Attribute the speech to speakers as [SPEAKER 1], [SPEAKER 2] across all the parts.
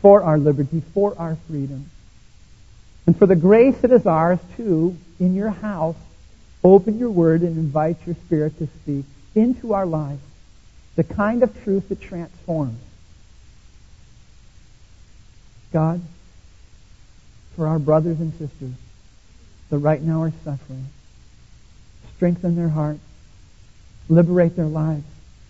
[SPEAKER 1] for our liberty, for our freedom. And for the grace that is ours, too, in your house, open your word and invite your Spirit to speak into our lives the kind of truth that transforms. God, for our brothers and sisters that right now are suffering, strengthen their hearts, liberate their lives,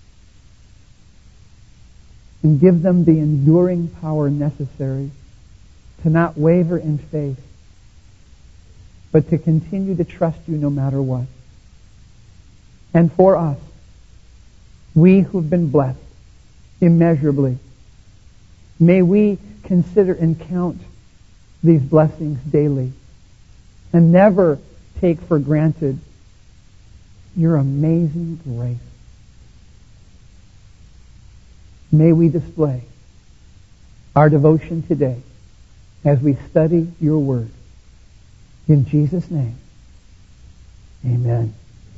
[SPEAKER 1] and give them the enduring power necessary to not waver in faith, but to continue to trust you no matter what. And for us, we who've been blessed immeasurably, may we consider and count these blessings daily and never take for granted your amazing grace. May we display our devotion today as we study your word. In Jesus' name, amen.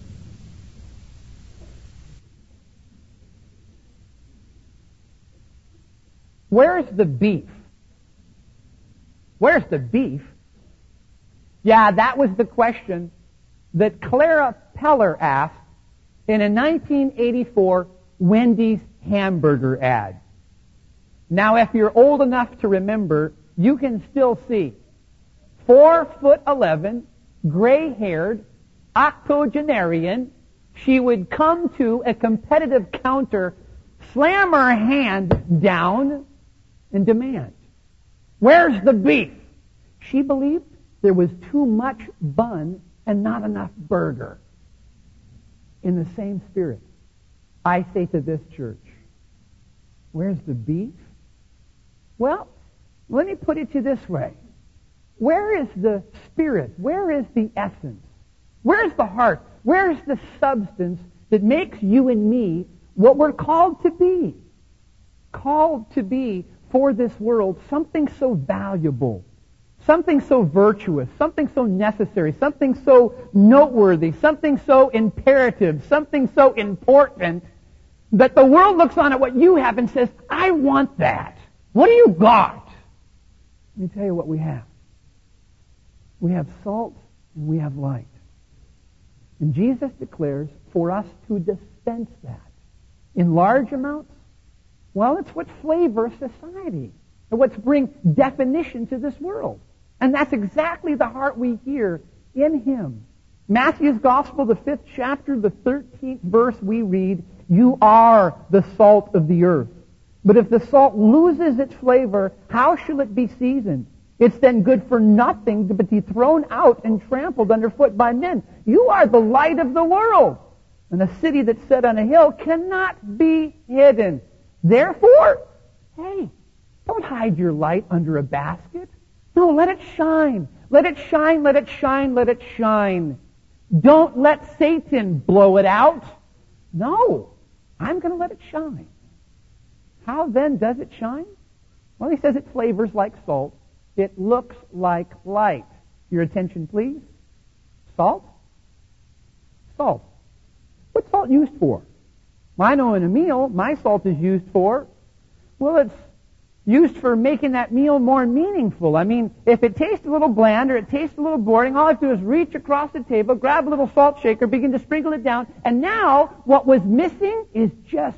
[SPEAKER 1] Where's the beef? Where's the beef? Yeah, that was the question that Clara Peller asked in a 1984 Wendy's hamburger ad. Now, if you're old enough to remember, you can still see 4'11", gray-haired, octogenarian. She would come to a competitive counter, slam her hand down, and demand, "Where's the beef?" She believed there was too much bun and not enough burger. In the same spirit, I say to this church, where's the beef? Well, let me put it to you this way. Where is the spirit? Where is the essence? Where's the heart? Where's the substance that makes you and me what we're called to be? Called to be for this world something so valuable, something so virtuous, something so necessary, something so noteworthy, something so imperative, something so important that the world looks on at what you have and says, I want that. What do you got? Let me tell you what we have. We have salt and we have light. And Jesus declares for us to dispense that in large amounts. Well, it's what flavors society and what's bring definition to this world. And that's exactly the heart we hear in Him. Matthew's Gospel, the 5th chapter, the 13th verse, we read, "You are the salt of the earth. But if the salt loses its flavor, how shall it be seasoned? It's then good for nothing but to be thrown out and trampled underfoot by men. You are the light of the world. And a city that's set on a hill cannot be hidden. Therefore, hey, don't hide your light under a basket. No, let it shine. Let it shine, let it shine, let it shine. Don't let Satan blow it out. No, I'm going to let it shine. How then does it shine? Well, he says it flavors like salt. It looks like light. Your attention, please. Salt? Salt. What's salt used for? Well, I know in a meal, my salt is used for, well, it's used for making that meal more meaningful. I mean, if it tastes a little bland or it tastes a little boring, all I have to do is reach across the table, grab a little salt shaker, begin to sprinkle it down, and now what was missing is just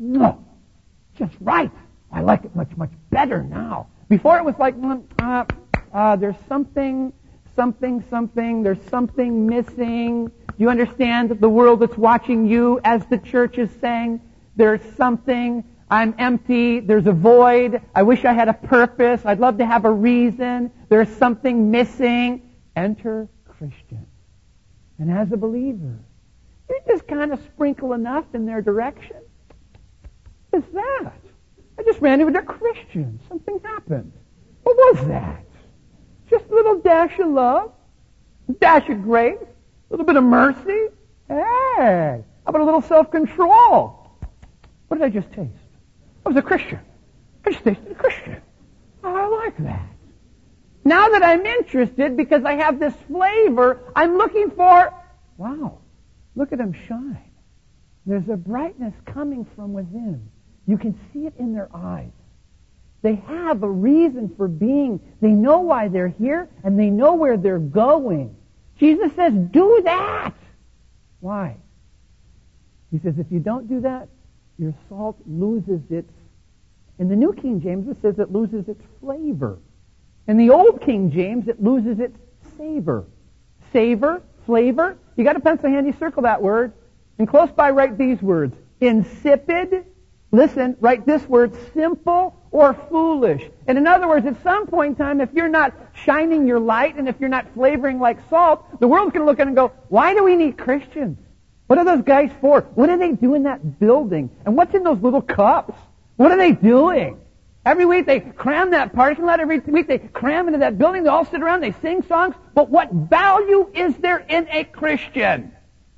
[SPEAKER 1] right. I like it much, much better now. Before it was like, there's something, there's something missing. Do you understand that the world that's watching you as the church is saying, there's something, I'm empty, there's a void, I wish I had a purpose, I'd love to have a reason, there's something missing. Enter Christian. And as a believer, you just kind of sprinkle enough in their direction. What's that? I just ran into a Christian. Something happened. What was that? Just a little dash of love, a dash of grace, a little bit of mercy. Hey, how about a little self-control? What did I just taste? I was a Christian. I just tasted a Christian. Oh, I like that. Now that I'm interested because I have this flavor, I'm looking for, wow, look at them shine. There's a brightness coming from within. You can see it in their eyes. They have a reason for being. They know why they're here, and they know where they're going. Jesus says, do that. Why? He says, if you don't do that, your salt loses its... In the New King James, it says it loses its flavor. In the Old King James, it loses its savor. Savor, flavor. You got a pencil handy, circle that word. And close by, write these words. Insipid. Listen, write this word, simple or foolish. And in other words, at some point in time, if you're not shining your light and if you're not flavoring like salt, the world's going to look at it and go, why do we need Christians? What are those guys for? What do they do in that building? And what's in those little cups? What are they doing? Every week they cram that parking lot. Every week they cram into that building. They all sit around. They sing songs. But what value is there in a Christian?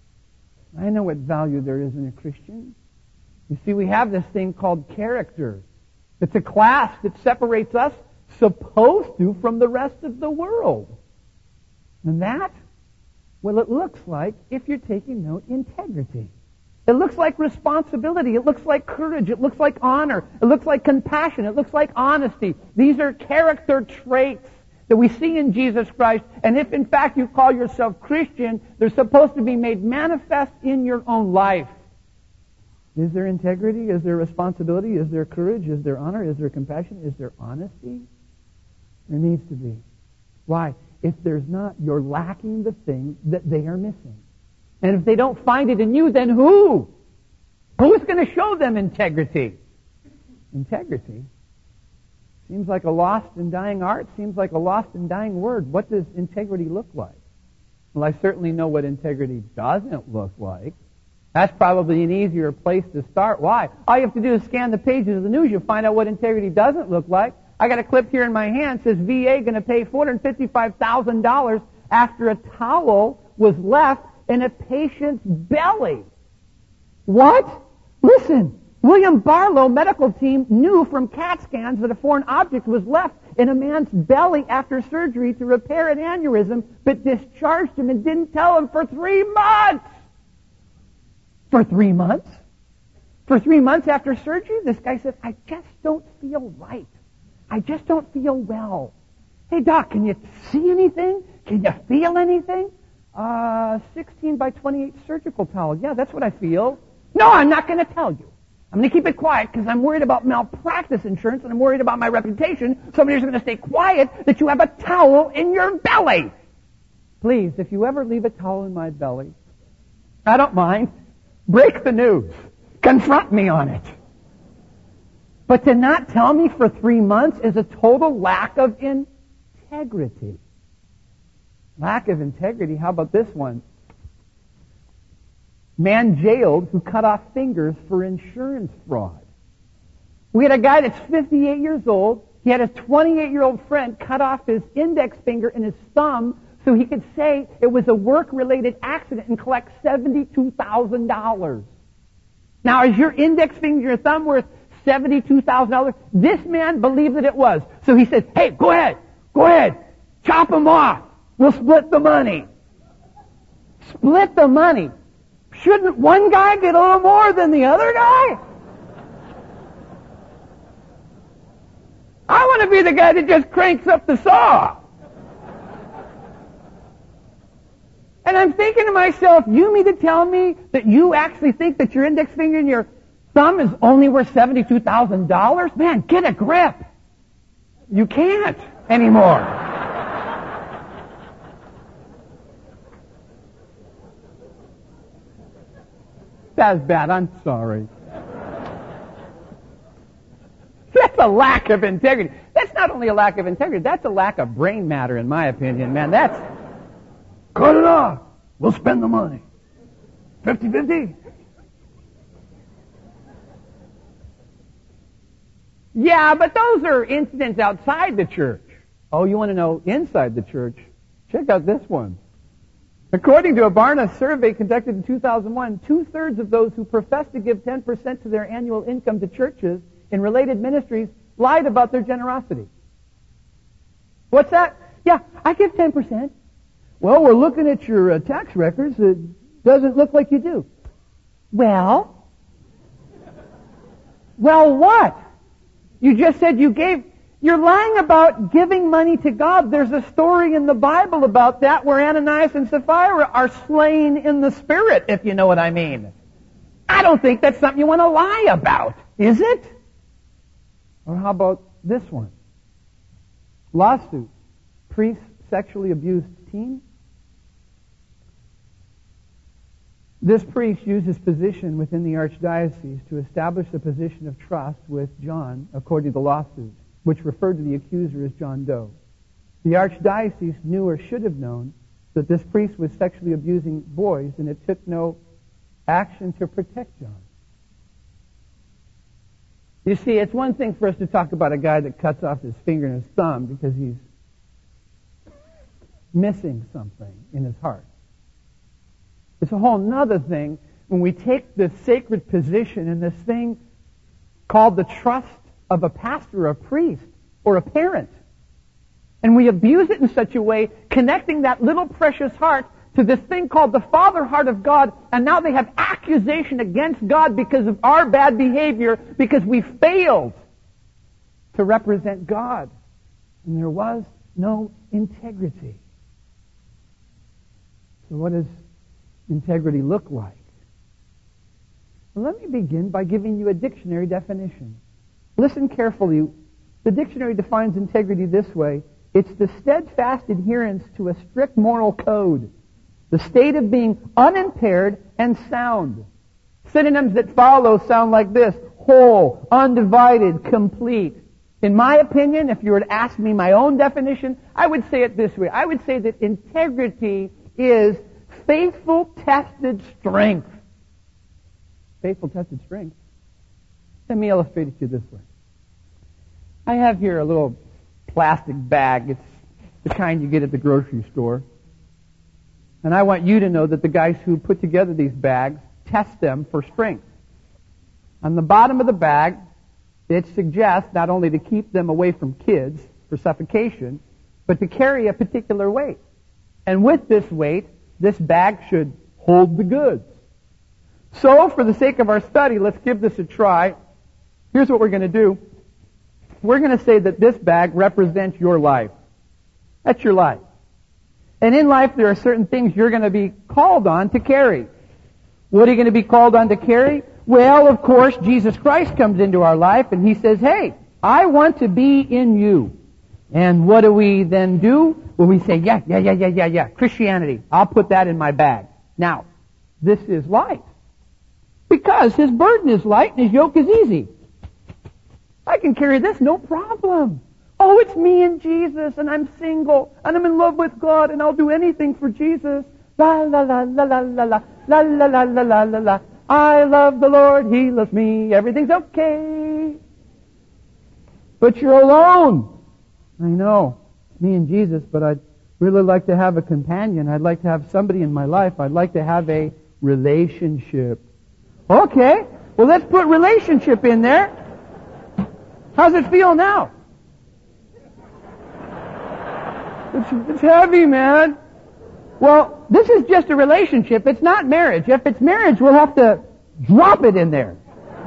[SPEAKER 1] I know what value there is in a Christian. You see, we have this thing called character. It's a class that separates us, supposed to, from the rest of the world. And that, well, it looks like, if you're taking note, integrity. It looks like responsibility. It looks like courage. It looks like honor. It looks like compassion. It looks like honesty. These are character traits that we see in Jesus Christ. And if, in fact, you call yourself Christian, they're supposed to be made manifest in your own life. Is there integrity? Is there responsibility? Is there courage? Is there honor? Is there compassion? Is there honesty? There needs to be. Why? If there's not, you're lacking the thing that they are missing. And if they don't find it in you, then who? Who's going to show them integrity? Integrity? Seems like a lost and dying art. Seems like a lost and dying word. What does integrity look like? Well, I certainly know what integrity doesn't look like. That's probably an easier place to start. Why? All you have to do is scan the pages of the news. You'll find out what integrity doesn't look like. I got a clip here in my hand. It says VA going to pay $455,000 after a towel was left in a patient's belly. What? Listen. William Barlow medical team knew from CAT scans that a foreign object was left in a man's belly after surgery to repair an aneurysm, but discharged him and didn't tell him for 3 months. For 3 months? For 3 months after surgery, this guy said, I just don't feel right. I just don't feel well. Hey, doc, can you see anything? Can you feel anything? 16 by 28 surgical towel. Yeah, that's what I feel. No, I'm not going to tell you. I'm going to keep it quiet because I'm worried about malpractice insurance and I'm worried about my reputation. Somebody's going to stay quiet that you have a towel in your belly. Please, if you ever leave a towel in my belly, I don't mind. Break the news. Confront me on it. But to not tell me for 3 months is a total lack of integrity. Lack of integrity. How about this one? Man jailed who cut off fingers for insurance fraud. We had a guy that's 58 years old. He had a 28-year-old friend cut off his index finger and his thumb so he could say it was a work-related accident and collect $72,000. Now, is your index finger and your thumb worth $72,000? This man believed that it was. So he said, hey, go ahead, chop them off. We'll split the money. Split the money. Shouldn't one guy get a little more than the other guy? I want to be the guy that just cranks up the saw. And I'm thinking to myself, you mean to tell me that you actually think that your index finger and your thumb is only worth $72,000? Man, get a grip. You can't anymore. That's bad. I'm sorry. That's a lack of integrity. That's not only a lack of integrity, that's a lack of brain matter, in my opinion, man. That's... Cut it off. We'll spend the money. 50-50. Yeah, but those are incidents outside the church. Oh, you want to know inside the church? Check out this one. According to a Barna survey conducted in 2001, 2/3 of those who profess to give 10% to their annual income to churches in related ministries lied about their generosity. What's that? Yeah, I give 10%. Well, we're looking at your tax records. It doesn't look like you do. Well what? You just said you gave. You're lying about giving money to God. There's a story in the Bible about that where Ananias and Sapphira are slain in the Spirit, if you know what I mean. I don't think that's something you want to lie about, is it? Or how about this one? Lawsuit. Priest sexually abused teen. This priest used his position within the archdiocese to establish a position of trust with John, according to the lawsuit, which referred to the accuser as John Doe. The archdiocese knew or should have known that this priest was sexually abusing boys, and it took no action to protect John. You see, it's one thing for us to talk about a guy that cuts off his finger and his thumb because he's missing something in his heart. It's a whole nother thing when we take this sacred position in this thing called the trust of a pastor, a priest, or a parent, and we abuse it in such a way, connecting that little precious heart to this thing called the Father heart of God, and now they have accusation against God because of our bad behavior, because we failed to represent God. And there was no integrity. So what does integrity look like? Well, let me begin by giving you a dictionary definition. Listen carefully. The dictionary defines integrity this way. It's the steadfast adherence to a strict moral code. The state of being unimpaired and sound. Synonyms that follow sound like this: whole, undivided, complete. In my opinion, if you were to ask me my own definition, I would say it this way. I would say that integrity is faithful, tested strength. Faithful, tested strength. Let me illustrate it to you this way. I have here a little plastic bag. It's the kind you get at the grocery store. And I want you to know that the guys who put together these bags test them for strength. On the bottom of the bag, it suggests not only to keep them away from kids for suffocation, but to carry a particular weight. And with this weight, this bag should hold the goods. So, for the sake of our study, let's give this a try. Here's what we're going to do. We're going to say that this bag represents your life. That's your life. And in life, there are certain things you're going to be called on to carry. What are you going to be called on to carry? Well, of course, Jesus Christ comes into our life and He says, hey, I want to be in you. And what do we then do? Well, we say, yeah, Christianity. I'll put that in my bag. Now, this is light. Because His burden is light and His yoke is easy. I can carry this, no problem. Oh, it's me and Jesus, and I'm single, and I'm in love with God, and I'll do anything for Jesus. La la la la la la la la la la la la la la. I love the Lord, He loves me, everything's okay. But you're alone. I know, me and Jesus, but I'd really like to have a companion. I'd like to have somebody in my life. I'd like to have a relationship. Okay, well, let's put relationship in there. How's it feel now? It's heavy, man. Well, this is just a relationship. It's not marriage. If it's marriage, we'll have to drop it in there.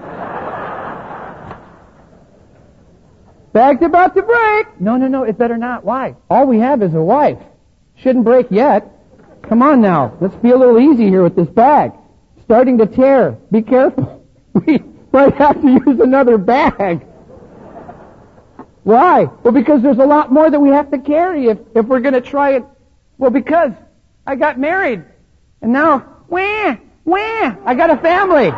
[SPEAKER 1] Bag's about to break. No, it better not. Why? All we have is a wife. Shouldn't break yet. Come on now. Let's be a little easy here with this bag. Starting to tear. Be careful. We might have to use another bag. Why? Well, because there's a lot more that we have to carry if we're going to try it. Well, because I got married. And now, I got a family.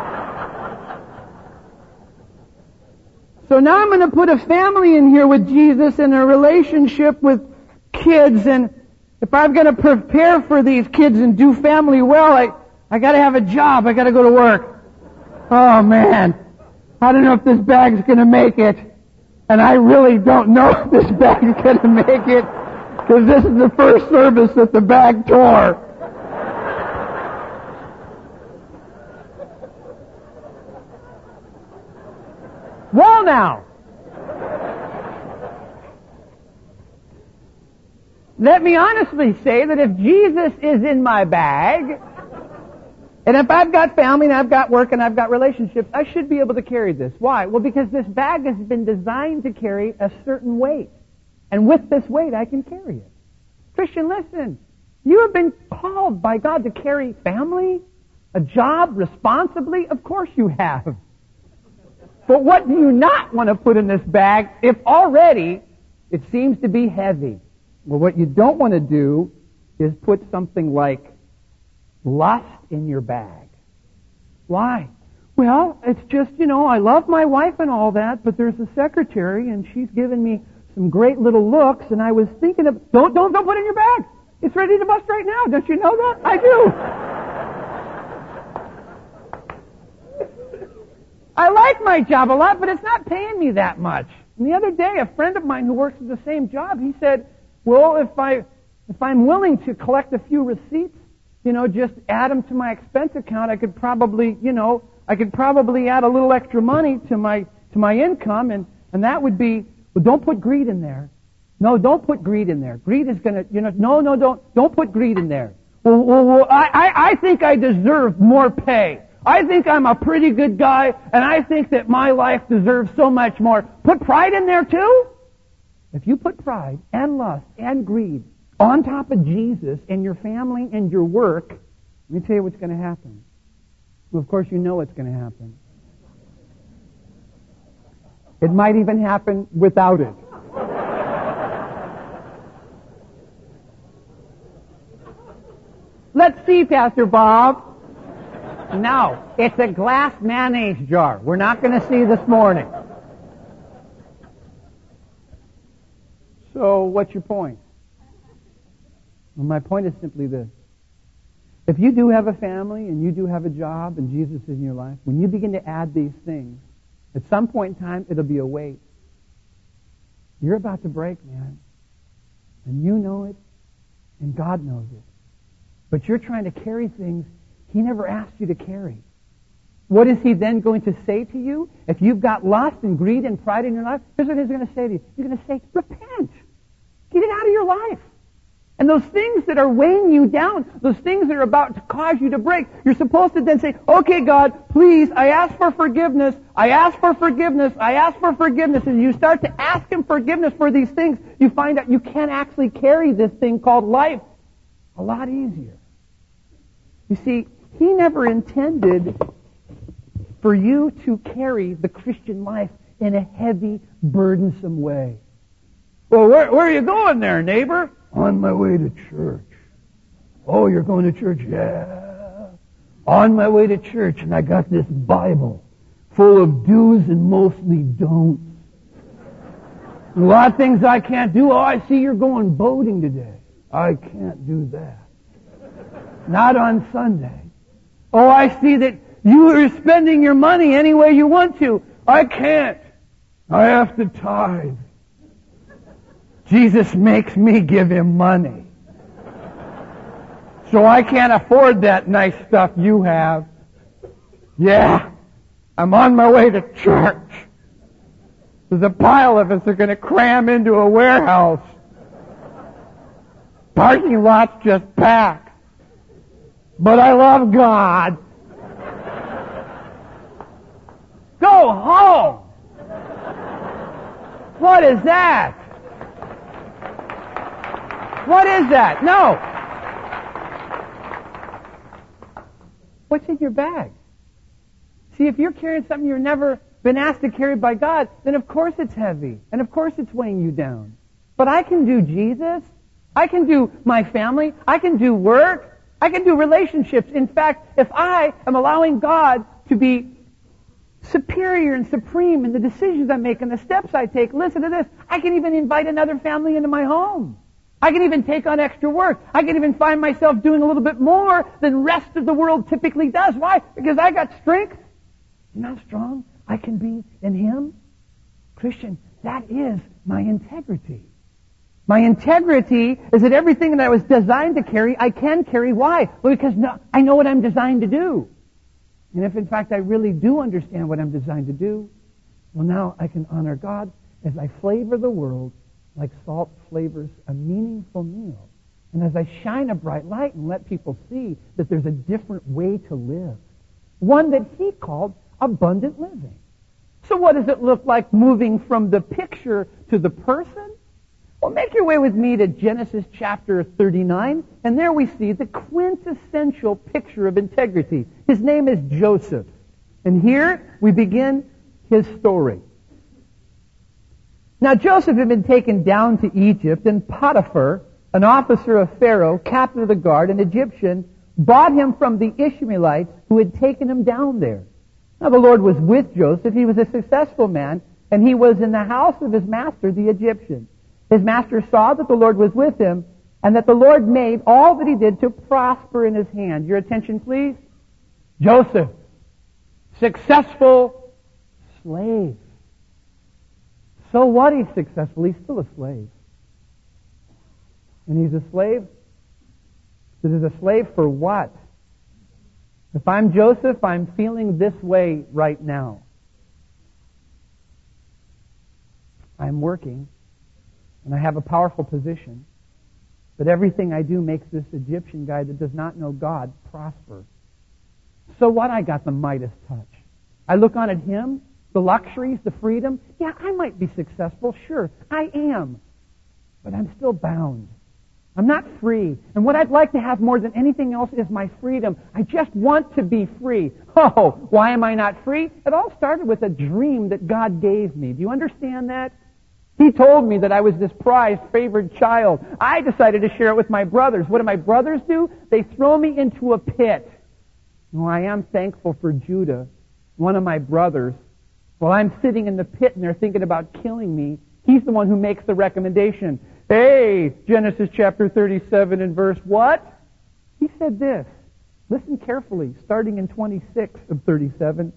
[SPEAKER 1] So now I'm going to put a family in here with Jesus and a relationship with kids. And if I'm going to prepare for these kids and do family well, I got to have a job. I got to go to work. Oh, man. I don't know if this bag's going to make it. And I really don't know if this bag is going to make it, because this is the first service that the bag tore. Well now, let me honestly say that if Jesus is in my bag, And if I've got family and I've got work and I've got relationships, I should be able to carry this. Why? Well, because this bag has been designed to carry a certain weight. And with this weight, I can carry it. Christian, listen. You have been called by God to carry family, a job, responsibly. Of course you have. But what do you not want to put in this bag if already it seems to be heavy? Well, what you don't want to do is put something like lust in your bag. Why? Well, it's just, I love my wife and all that, but there's a secretary and she's given me some great little looks, and I was thinking of, don't put it in your bag. It's ready to bust right now. Don't you know that? I do. I like my job a lot, but it's not paying me that much. And the other day, a friend of mine who works at the same job, he said, well, if I'm willing to collect a few receipts, just add them to my expense account, I could probably add a little extra money to my income, and that would be, well, don't put greed in there. No, don't put greed in there. Greed is going to, don't put greed in there. Well, I think I deserve more pay. I think I'm a pretty good guy, and I think that my life deserves so much more. Put pride in there too? If you put pride and lust and greed on top of Jesus and your family and your work, let me tell you what's going to happen. Well, of course you know what's going to happen. It might even happen without it. Let's see, Pastor Bob. No, it's a glass mayonnaise jar. We're not going to see this morning. So, what's your point? Well, my point is simply this. If you do have a family and you do have a job and Jesus is in your life, when you begin to add these things, at some point in time, it'll be a weight. You're about to break, man. And you know it, and God knows it. But you're trying to carry things He never asked you to carry. What is He then going to say to you? If you've got lust and greed and pride in your life, here's what He's going to say to you. He's going to say, repent. Get it out of your life. And those things that are weighing you down, those things that are about to cause you to break, you're supposed to then say, okay, God, please, I ask for forgiveness. I ask for forgiveness. I ask for forgiveness. And you start to ask Him forgiveness for these things, you find out you can actually carry this thing called life a lot easier. You see, He never intended for you to carry the Christian life in a heavy, burdensome way. Well, where are you going there, neighbor? On my way to church. Oh, you're going to church? Yeah. On my way to church, and I got this Bible full of do's and mostly don'ts. A lot of things I can't do. Oh, I see you're going boating today. I can't do that. Not on Sunday. Oh, I see that you are spending your money any way you want to. I can't. I have to tithe. Jesus makes me give Him money. So I can't afford that nice stuff you have. Yeah, I'm on my way to church. There's a pile of us that are going to cram into a warehouse. Parking lot's just packed. But I love God. Go home. What is that? What is that? No. What's in your bag? See, if you're carrying something you've never been asked to carry by God, then of course it's heavy. And of course it's weighing you down. But I can do Jesus. I can do my family. I can do work. I can do relationships. In fact, if I am allowing God to be superior and supreme in the decisions I make and the steps I take, listen to this, I can even invite another family into my home. I can even take on extra work. I can even find myself doing a little bit more than the rest of the world typically does. Why? Because I got strength. You know how strong I can be in Him? Christian, that is my integrity. My integrity is that everything that I was designed to carry, I can carry. Why? Well, because I know what I'm designed to do. And if in fact I really do understand what I'm designed to do, well, now I can honor God as I flavor the world like salt flavors a meaningful meal. And as I shine a bright light and let people see that there's a different way to live, one that he called abundant living. So what does it look like moving from the picture to the person? Well, make your way with me to Genesis chapter 39, and there we see the quintessential picture of integrity. His name is Joseph. And here we begin his story. Now Joseph had been taken down to Egypt, and Potiphar, an officer of Pharaoh, captain of the guard, an Egyptian, bought him from the Ishmaelites who had taken him down there. Now the Lord was with Joseph. He was a successful man, and he was in the house of his master, the Egyptian. His master saw that the Lord was with him, and that the Lord made all that he did to prosper in his hand. Your attention, please. Joseph, successful slave. So what? He's successful. He's still a slave. And he's a slave? This is a slave for what? If I'm Joseph, I'm feeling this way right now. I'm working, and I have a powerful position, but everything I do makes this Egyptian guy that does not know God prosper. So what? I got the Midas touch. I look on at him, the luxuries, the freedom. Yeah, I might be successful. Sure, I am. But I'm still bound. I'm not free. And what I'd like to have more than anything else is my freedom. I just want to be free. Oh, why am I not free? It all started with a dream that God gave me. Do you understand that? He told me that I was this prized, favored child. I decided to share it with my brothers. What do my brothers do? They throw me into a pit. Well, I am thankful for Judah, one of my brothers. While I'm sitting in the pit and they're thinking about killing me, he's the one who makes the recommendation. Hey, Genesis chapter 37 and verse what? He said this. Listen carefully, starting in 26 of 37.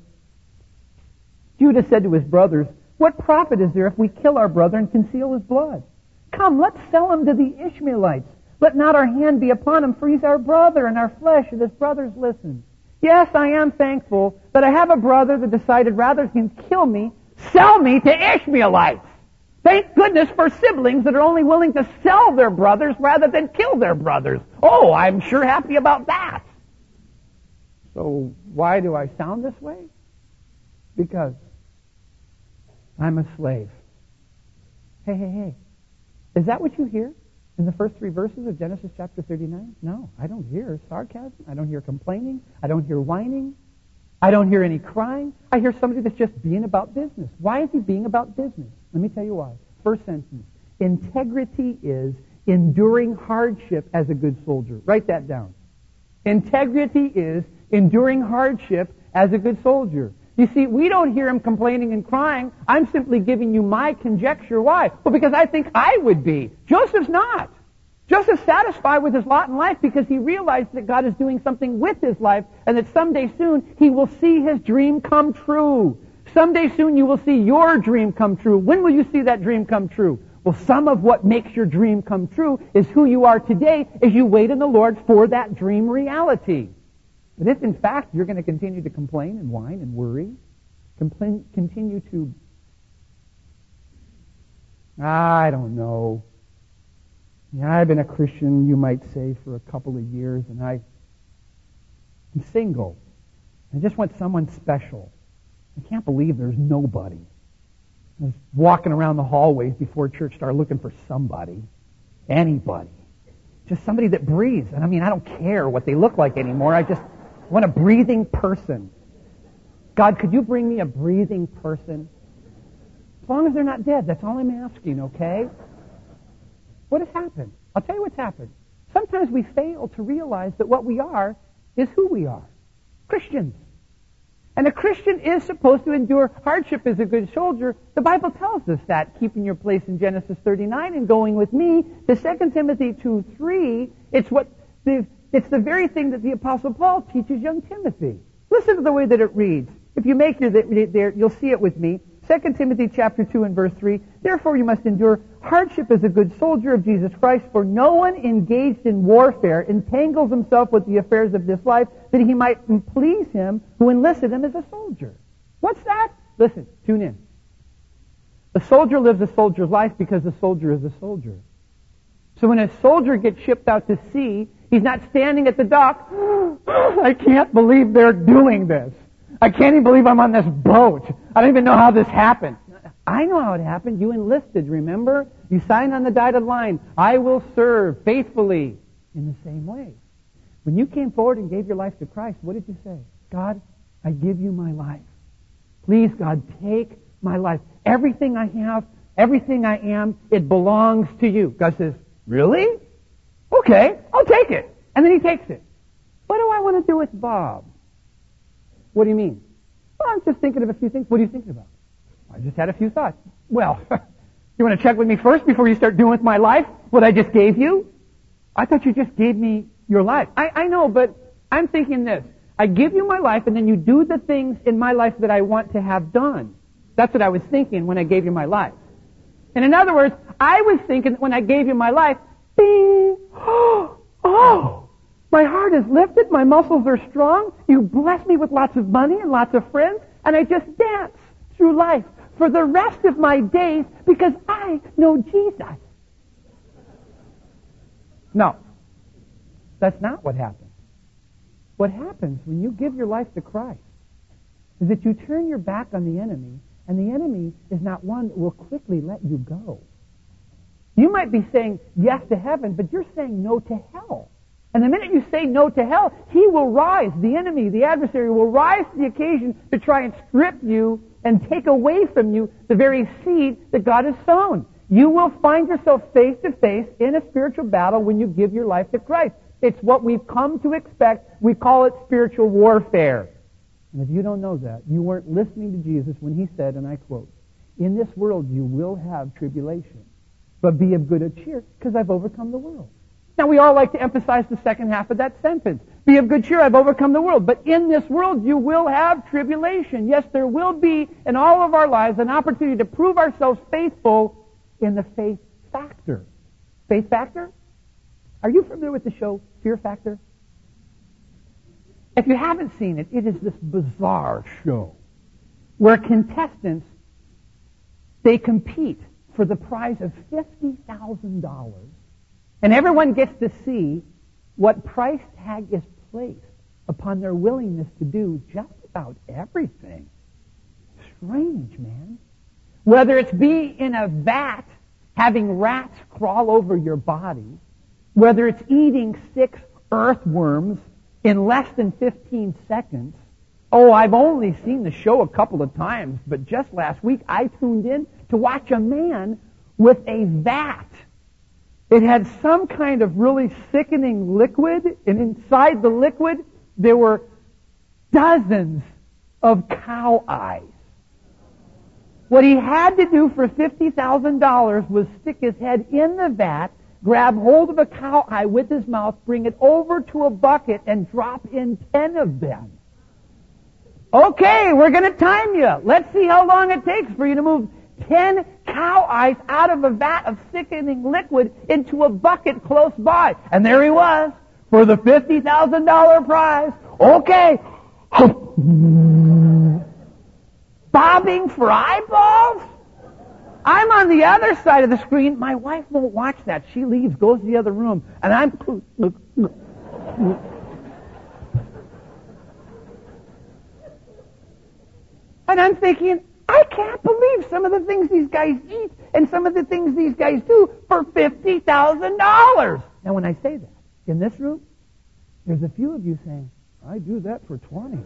[SPEAKER 1] Judah said to his brothers, "What profit is there if we kill our brother and conceal his blood? Come, let's sell him to the Ishmaelites. Let not our hand be upon him, for he's our brother and our flesh." And his brothers listened. Yes, I am thankful that I have a brother that decided rather than kill me, sell me to Ishmaelites. Thank goodness for siblings that are only willing to sell their brothers rather than kill their brothers. Oh, I'm sure happy about that. So why do I sound this way? Because I'm a slave. Hey. Is that what you hear in the first 3 verses of Genesis chapter 39? No, I don't hear sarcasm. I don't hear complaining. I don't hear whining. I don't hear any crying. I hear somebody that's just being about business. Why is he being about business? Let me tell you why. First sentence. Integrity is enduring hardship as a good soldier. Write that down. Integrity is enduring hardship as a good soldier. You see, we don't hear him complaining and crying. I'm simply giving you my conjecture. Why? Well, because I think I would be. Joseph's not. Joseph's satisfied with his lot in life because he realized that God is doing something with his life and that someday soon he will see his dream come true. Someday soon you will see your dream come true. When will you see that dream come true? Well, some of what makes your dream come true is who you are today as you wait in the Lord for that dream reality. But if in fact you're going to continue to complain and whine and worry, continue to, I don't know. Yeah, I've been a Christian, you might say, for a couple of years, and I'm single. I just want someone special. I can't believe there's nobody. I was walking around the hallways before church started looking for somebody. Anybody. Just somebody that breathes. And I mean, I don't care what they look like anymore. I just want a breathing person. God, could you bring me a breathing person? As long as they're not dead, that's all I'm asking, okay? What has happened? I'll tell you what's happened. Sometimes we fail to realize that what we are is who we are. Christians. And a Christian is supposed to endure hardship as a good soldier. The Bible tells us that, keeping your place in Genesis 39 and going with me to 2 Timothy 2:3. It's the very thing that the Apostle Paul teaches young Timothy. Listen to the way that it reads. If you make it there, you'll see it with me. 2 Timothy chapter 2 and verse 3. Therefore you must endure hardship as a good soldier of Jesus Christ, for no one engaged in warfare entangles himself with the affairs of this life, that he might please him who enlisted him as a soldier. What's that? Listen, tune in. A soldier lives a soldier's life because the soldier is a soldier. So when a soldier gets shipped out to sea, he's not standing at the dock, I can't believe they're doing this. I can't even believe I'm on this boat. I don't even know how this happened. I know how it happened. You enlisted, remember? You signed on the dotted line. I will serve faithfully in the same way. When you came forward and gave your life to Christ, what did you say? God, I give you my life. Please, God, take my life. Everything I have, everything I am, it belongs to you. God says, really? Okay, I'll take it. And then he takes it. What do I want to do with Bob? What do you mean? Well, I'm just thinking of a few things. What are you thinking about? I just had a few thoughts. Well, you want to check with me first before you start doing with my life what I just gave you? I thought you just gave me your life. I know, but I'm thinking this. I give you my life, and then you do the things in my life that I want to have done. That's what I was thinking when I gave you my life. And in other words, I was thinking when I gave you my life, bing, oh, my heart is lifted, my muscles are strong, you bless me with lots of money and lots of friends, and I just dance through life for the rest of my days because I know Jesus. No, that's not what happens. What happens when you give your life to Christ is that you turn your back on the enemy, and the enemy is not one that will quickly let you go. You might be saying yes to heaven, but you're saying no to hell. And the minute you say no to hell, he will rise. The enemy, the adversary, will rise to the occasion to try and strip you and take away from you the very seed that God has sown. You will find yourself face to face in a spiritual battle when you give your life to Christ. It's what we've come to expect. We call it spiritual warfare. And if you don't know that, you weren't listening to Jesus when he said, and I quote, "In this world you will have tribulation, but be of good cheer, because I've overcome the world." Now, we all like to emphasize the second half of that sentence. Be of good cheer, I've overcome the world. But in this world, you will have tribulation. Yes, there will be, in all of our lives, an opportunity to prove ourselves faithful in the faith factor. Faith factor? Are you familiar with the show Fear Factor? If you haven't seen it, it is this bizarre show where contestants, they compete for the prize of $50,000. And everyone gets to see what price tag is placed upon their willingness to do just about everything. Strange, man. Whether it's be in a vat having rats crawl over your body, whether it's eating 6 earthworms in less than 15 seconds. Oh, I've only seen the show a couple of times, but just last week I tuned in to watch a man with a vat. It had some kind of really sickening liquid, and inside the liquid there were dozens of cow eyes. What he had to do for $50,000 was stick his head in the vat, grab hold of a cow eye with his mouth, bring it over to a bucket, and drop in 10 of them. Okay, we're going to time you. Let's see how long it takes for you to move 10 cow eyes out of a vat of sickening liquid into a bucket close by. And there he was, for the $50,000 prize. Okay. Bobbing for eyeballs? I'm on the other side of the screen. My wife won't watch that. She leaves, goes to the other room, and I'm... And I'm thinking, I can't believe some of the things these guys eat and some of the things these guys do for $50,000. Now, when I say that, in this room, there's a few of you saying, I do that for 20.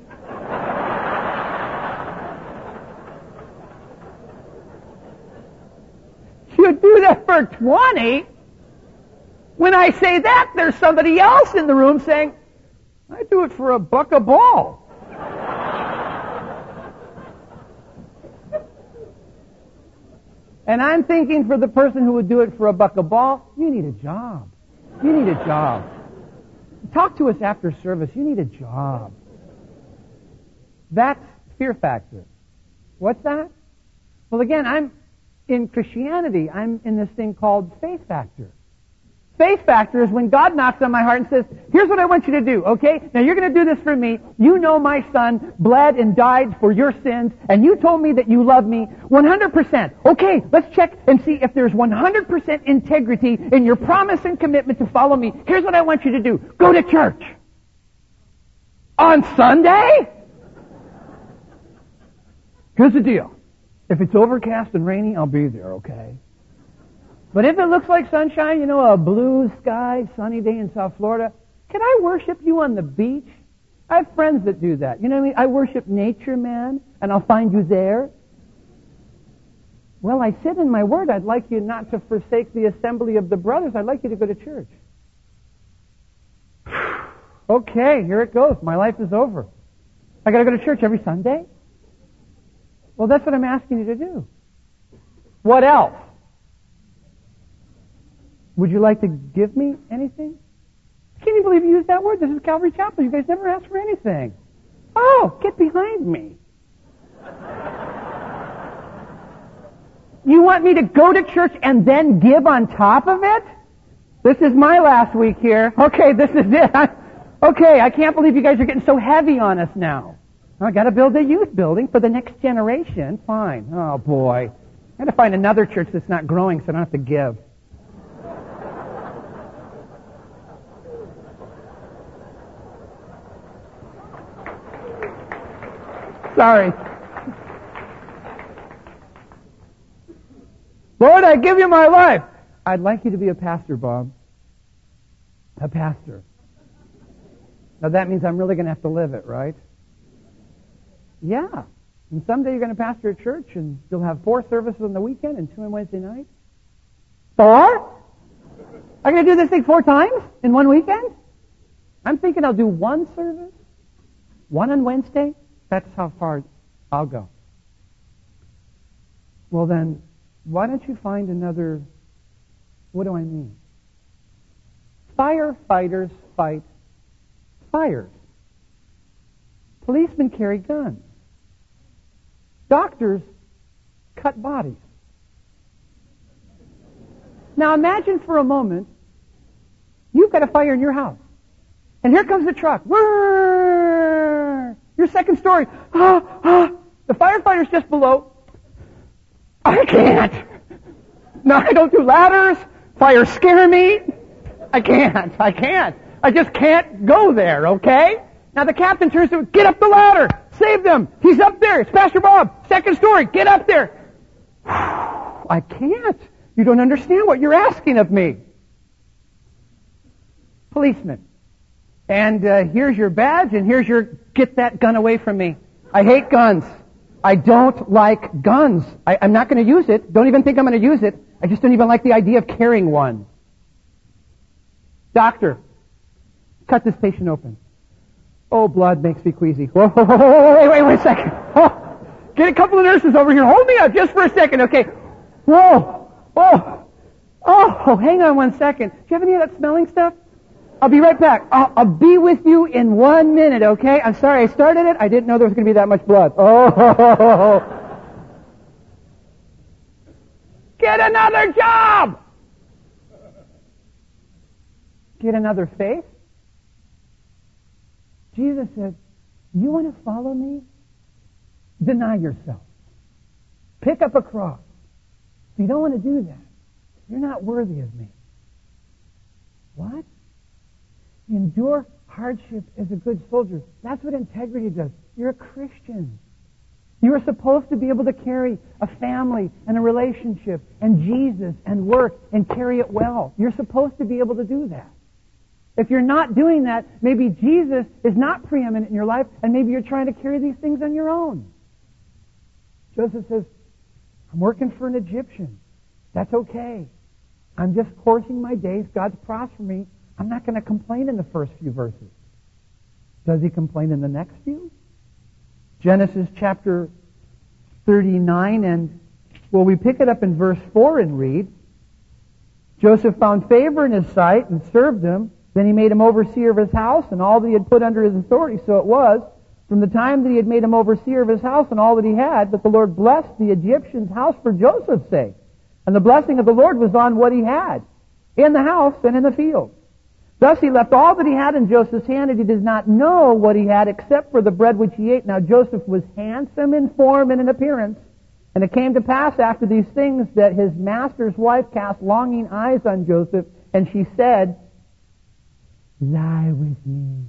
[SPEAKER 1] You do that for 20? When I say that, there's somebody else in the room saying, I do it for $1 a ball. And I'm thinking for the person who would do it for $1 a ball, you need a job. You need a job. Talk to us after service. You need a job. That's fear factor. What's that? Well, again, in Christianity, I'm in this thing called faith factor. Faith factor is when God knocks on my heart and says, here's what I want you to do, okay? Now you're going to do this for me. You know my son bled and died for your sins, and you told me that you love me 100%. Okay, let's check and see if there's 100% integrity in your promise and commitment to follow me. Here's what I want you to do. Go to church. On Sunday? Here's the deal. If it's overcast and rainy, I'll be there, okay? But if it looks like sunshine, a blue sky, sunny day in South Florida, can I worship you on the beach? I have friends that do that. You know what I mean? I worship nature, man, and I'll find you there. Well, I said in my word, I'd like you not to forsake the assembly of the brothers. I'd like you to go to church. Okay, here it goes. My life is over. I got to go to church every Sunday? Well, that's what I'm asking you to do. What else? Would you like to give me anything? I can't even believe you used that word. This is Calvary Chapel. You guys never asked for anything. Oh, get behind me. You want me to go to church and then give on top of it? This is my last week here. Okay, this is it. Okay, I can't believe you guys are getting so heavy on us now. I got to build a youth building for the next generation. Fine. Oh, boy. I got to find another church that's not growing so I don't have to give. Sorry. Lord, I give you my life. I'd like you to be a pastor, Bob. A pastor. Now that means I'm really going to have to live it, right? Yeah. And someday you're going to pastor a church and you'll have 4 services on the weekend and 2 on Wednesday night. 4? I'm going to do this thing 4 times in one weekend? I'm thinking I'll do 1 service, 1 on Wednesday. That's how far I'll go. Well then, why don't you find another, what do I mean? Firefighters fight fires. Policemen carry guns. Doctors cut bodies. Now imagine for a moment, you've got a fire in your house. And here comes the truck. Whirr! Your second story. The firefighter's just below. I can't. No, I don't do ladders. Fires scare me. I can't. I just can't go there, okay? Now the captain turns to, get up the ladder. Save them. He's up there. It's Pastor Bob. Second story. Get up there. I can't. You don't understand what you're asking of me. Policeman. And here's your badge, and here's your, get that gun away from me. I hate guns. I don't like guns. I'm not going to use it. Don't even think I'm going to use it. I just don't even like the idea of carrying one. Doctor, cut this patient open. Oh, blood makes me queasy. Whoa, wait a second. Oh, get a couple of nurses over here. Hold me up just for a second, okay? Whoa, hang on 1 second. Do you have any of that smelling stuff? I'll be right back. I'll be with you in 1 minute, okay? I'm sorry I started it. I didn't know there was going to be that much blood. Oh. Get another job! Get another faith? Jesus said, you want to follow me? Deny yourself. Pick up a cross. If you don't want to do that, you're not worthy of me. What? Endure hardship as a good soldier. That's what integrity does. You're a Christian. You are supposed to be able to carry a family and a relationship and Jesus and work and carry it well. You're supposed to be able to do that. If you're not doing that, maybe Jesus is not preeminent in your life and maybe you're trying to carry these things on your own. Joseph says, I'm working for an Egyptian. That's okay. I'm just coursing my days. God's prospering me. I'm not going to complain in the first few verses. Does he complain in the next few? Genesis chapter 39, and well, we pick it up in verse 4 and read, Joseph found favor in his sight and served him. Then he made him overseer of his house and all that he had put under his authority. So it was, from the time that he had made him overseer of his house and all that he had, that the Lord blessed the Egyptian's house for Joseph's sake. And the blessing of the Lord was on what he had. in the house and in the field. Thus he left all that he had in Joseph's hand, and he did not know what he had except for the bread which he ate. Now Joseph was handsome in form and in appearance. And it came to pass after these things that his master's wife cast longing eyes on Joseph, and she said, "Lie with me."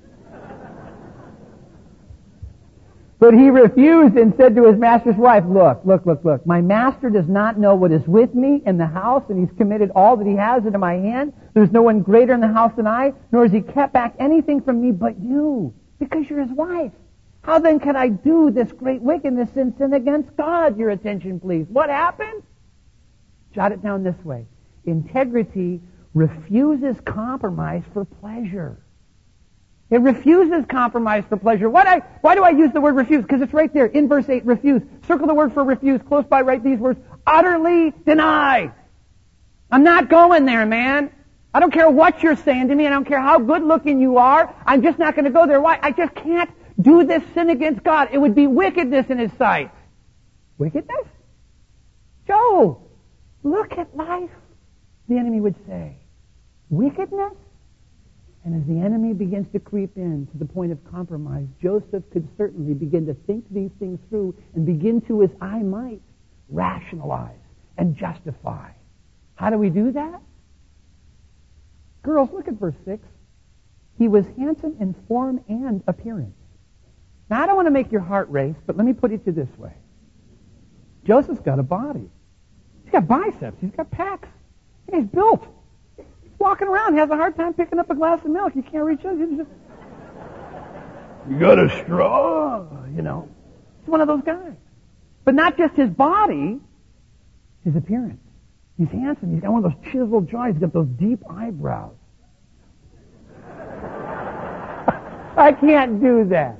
[SPEAKER 1] But he refused and said to his master's wife, Look. My master does not know what is with me in the house, and he's committed all that he has into my hand. There's no one greater in the house than I, nor has he kept back anything from me but you, because you're his wife. How then can I do this great wickedness and sin against God? Your attention, please. What happened? Jot it down this way. Integrity refuses compromise for pleasure. It refuses compromise for pleasure. Why do I use the word refuse? Because it's right there in verse 8, refuse. Circle the word for refuse. Close by, write these words. Utterly deny. I'm not going there, man. I don't care what you're saying to me. I don't care how good looking you are. I'm just not going to go there. Why? I just can't do this sin against God. It would be wickedness in His sight. Wickedness? Joe, look at life, the enemy would say. Wickedness? And as the enemy begins to creep in to the point of compromise, Joseph could certainly begin to think these things through and begin to, as I might, rationalize and justify. How do we do that? Girls, look at verse 6. He was handsome in form and appearance. Now, I don't want to make your heart race, but let me put it to you this way. Joseph's got a body. He's got biceps. He's got pecs. He's built. Walking around, has a hard time picking up a glass of milk. You can't reach it. You got a straw, you know. He's one of those guys. But not just his body, his appearance. He's handsome. He's got one of those chiseled jaws. He's got those deep eyebrows. I can't do that.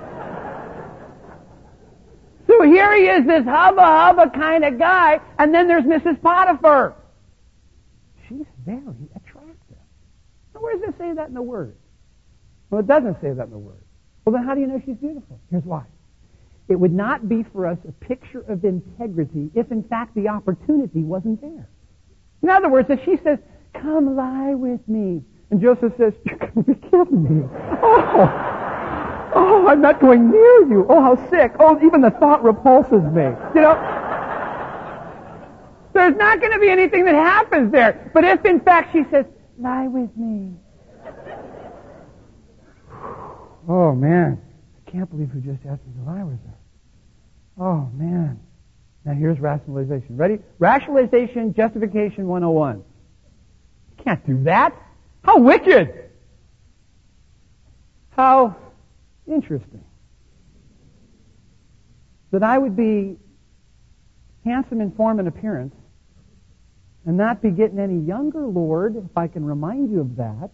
[SPEAKER 1] So here he is, this hubba kind of guy, and then there's Mrs. Potiphar. She's very attractive. Now, where does it say that in the Word? Well, it doesn't say that in the Word. Well, then how do you know she's beautiful? Here's why. It would not be for us a picture of integrity if, in fact, the opportunity wasn't there. In other words, if she says, "Come lie with me," and Joseph says, "You're going to be kidding me. Oh, I'm not going near you. Oh, how sick. Oh, even the thought repulses me." You know? There's not going to be anything that happens there. But if, in fact, she says, "Lie with me." Oh, man. I can't believe who just asked me to lie with her. Oh, man. Now, here's rationalization. Ready? Rationalization, justification 101. You can't do that. How wicked. How interesting. That I would be handsome in form and appearance and not be getting any younger, Lord, if I can remind you of that.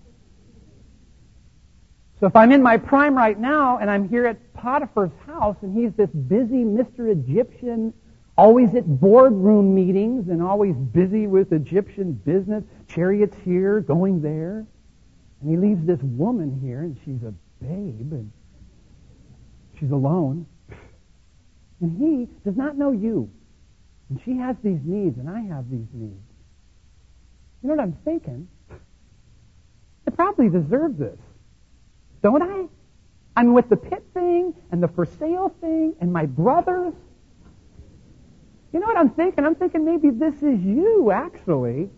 [SPEAKER 1] So if I'm in my prime right now and I'm here at Potiphar's house and he's this busy Mr. Egyptian, always at boardroom meetings and always busy with Egyptian business, chariots here, going there, and he leaves this woman here and she's a babe and she's alone, and he does not know you, and she has these needs and I have these needs. You know what I'm thinking? I probably deserve this. Don't I? I mean, with the pit thing and the for sale thing and my brothers. You know what I'm thinking? I'm thinking maybe this is you, actually.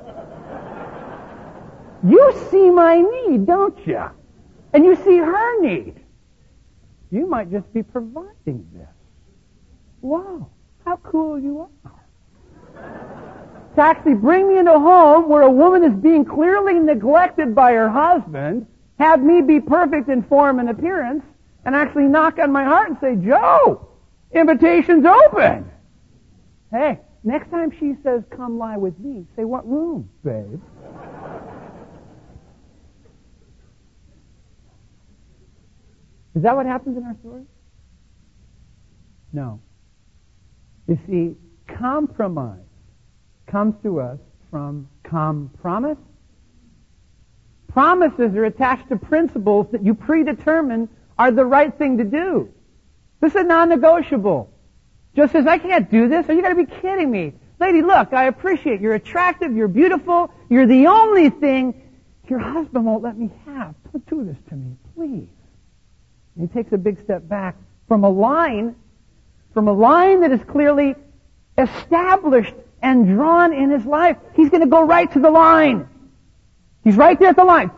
[SPEAKER 1] You see my need, don't you? And you see her need. You might just be providing this. Wow, how cool you are. To actually bring me into a home where a woman is being clearly neglected by her husband, have me be perfect in form and appearance, and actually knock on my heart and say, "Joe, invitation's open." Hey, next time she says, "Come lie with me," say, "What room, babe?" Is that what happens in our story? No. You see, compromise comes to us from compromise. Promises are attached to principles that you predetermine are the right thing to do. This is a non-negotiable. Joseph says, I can't do this. Are you going to be kidding me? Lady, look, I appreciate you're attractive, you're beautiful, you're the only thing your husband won't let me have. Don't do this to me, please. And he takes a big step back from a line that is clearly established and drawn in his life. He's going to go right to the line. He's right there at the line.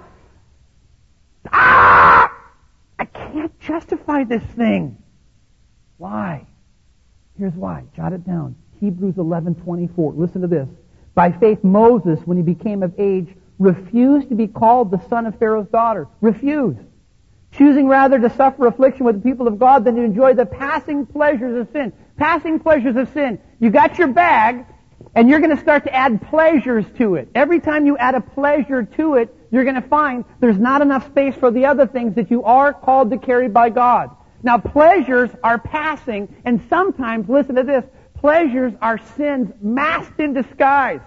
[SPEAKER 1] I can't justify this thing. Why? Here's why. Jot it down. Hebrews 11:24. Listen to this. By faith, Moses, when he became of age, refused to be called the son of Pharaoh's daughter. Refused. Choosing rather to suffer affliction with the people of God than to enjoy the passing pleasures of sin. Passing pleasures of sin. You got your bag, and you're going to start to add pleasures to it. Every time you add a pleasure to it, you're going to find there's not enough space for the other things that you are called to carry by God. Now, pleasures are passing, and sometimes, listen to this, pleasures are sins masked in disguise.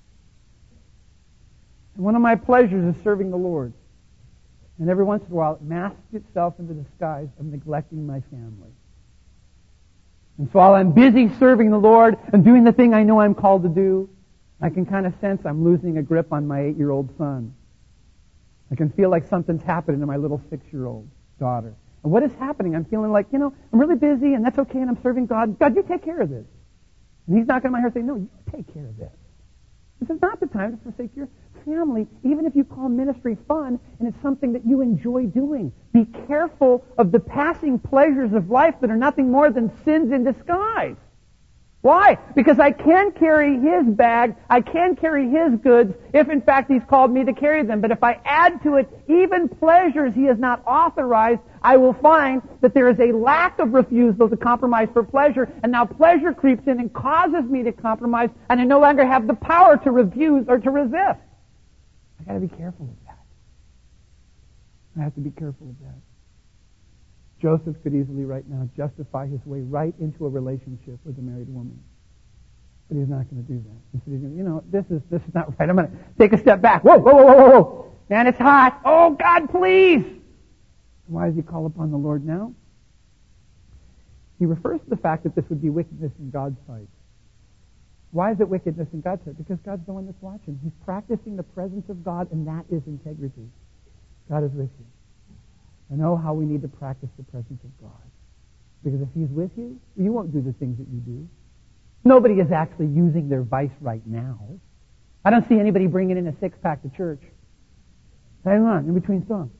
[SPEAKER 1] And one of my pleasures is serving the Lord. And every once in a while, it masks itself in the disguise of neglecting my family. And so while I'm busy serving the Lord and doing the thing I know I'm called to do, I can kind of sense I'm losing a grip on my 8-year-old son. I can feel like something's happening to my little 6-year-old daughter. And what is happening? I'm feeling like, I'm really busy and that's okay and I'm serving God. God, you take care of this. And He's knocking on my heart saying, no, you take care of this. This is not the time to forsake your family, even if you call ministry fun and it's something that you enjoy doing. Be careful of the passing pleasures of life that are nothing more than sins in disguise. Why? Because I can carry His bag, I can carry His goods, if in fact He's called me to carry them. But if I add to it even pleasures He has not authorized, I will find that there is a lack of refusal to compromise for pleasure, and now pleasure creeps in and causes me to compromise, and I no longer have the power to refuse or to resist. I've got to be careful of that. I have to be careful of that. Joseph could easily right now justify his way right into a relationship with a married woman. But he's not going to do that. Instead he's going to, this is not right. I'm going to take a step back. Whoa. Man, it's hot. Oh, God, please. Why does he call upon the Lord now? He refers to the fact that this would be wickedness in God's sight. Why is it wickedness in God's sight? Because God's the one that's watching. He's practicing the presence of God, and that is integrity. God is with you. I know how we need to practice the presence of God. Because if He's with you, you won't do the things that you do. Nobody is actually using their vice right now. I don't see anybody bringing in a 6-pack to church. Hang on, in between songs.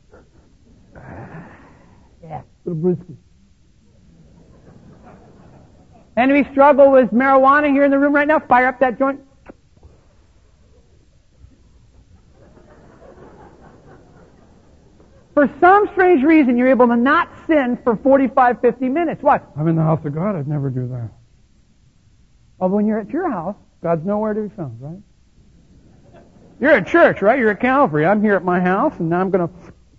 [SPEAKER 1] Yeah, little brewski. Enemy struggle with marijuana here in the room right now. Fire up that joint. For some strange reason, you're able to not sin for 45, 50 minutes. Why? I'm in the house of God. I'd never do that. Although when you're at your house, God's nowhere to be found, right? You're at church, right? You're at Calvary. I'm here at my house, and now I'm going to...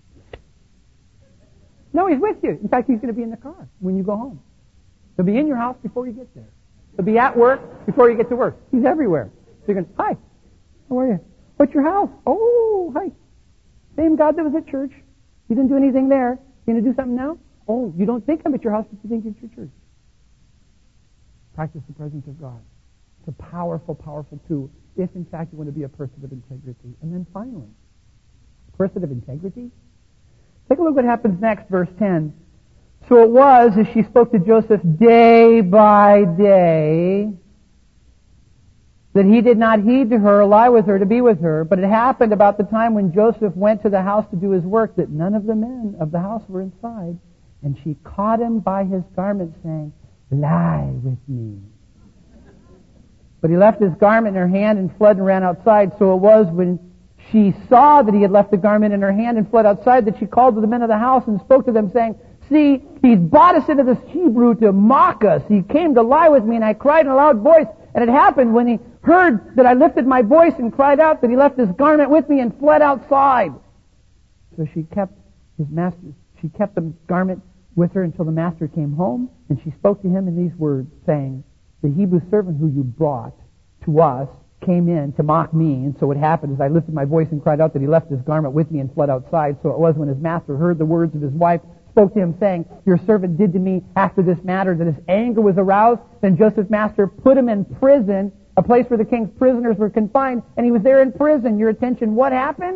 [SPEAKER 1] No, He's with you. In fact, He's going to be in the car when you go home. He'll be in your house before you get there. He'll be at work before you get to work. He's everywhere. So you're going, hi, how are you? What's your house? Oh, hi. Same God that was at church. You didn't do anything there. You going to do something now? Oh, you don't think I'm at your house, but you think it's your church. Practice the presence of God. It's a powerful, powerful tool if, in fact, you want to be a person of integrity. And then finally, person of integrity. Take a look what happens next, verse 10. So it was, as she spoke to Joseph day by day, that he did not heed to her, or lie with her, to be with her. But it happened about the time when Joseph went to the house to do his work, that none of the men of the house were inside. And she caught him by his garment, saying, lie with me. But he left his garment in her hand and fled and ran outside. So it was when she saw that he had left the garment in her hand and fled outside that she called to the men of the house and spoke to them, saying, see, he's brought us into this Hebrew to mock us. He came to lie with me, and I cried in a loud voice. And it happened when he heard that I lifted my voice and cried out that he left his garment with me and fled outside. So she kept the garment with her until the master came home, and she spoke to him in these words, saying, the Hebrew servant who you brought to us came in to mock me, and so what happened is I lifted my voice and cried out that he left his garment with me and fled outside. So it was when his master heard the words of his wife spoke to him, saying, your servant did to me after this matter, that his anger was aroused. Then Joseph's master put him in prison, a place where the king's prisoners were confined, and he was there in prison. Your attention, what happened?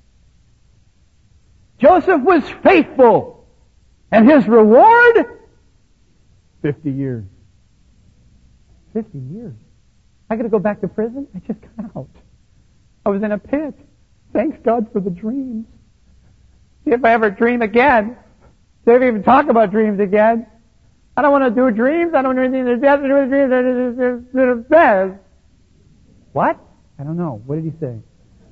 [SPEAKER 1] Joseph was faithful, and his reward? 50 years. 50 years. I got to go back to prison? I just got out. I was in a pit. Thanks God for the dreams. See if I ever dream again. See if I even talk about dreams again. I don't want to do dreams. I don't want anything to do with dreams. What? I don't know. What did he say?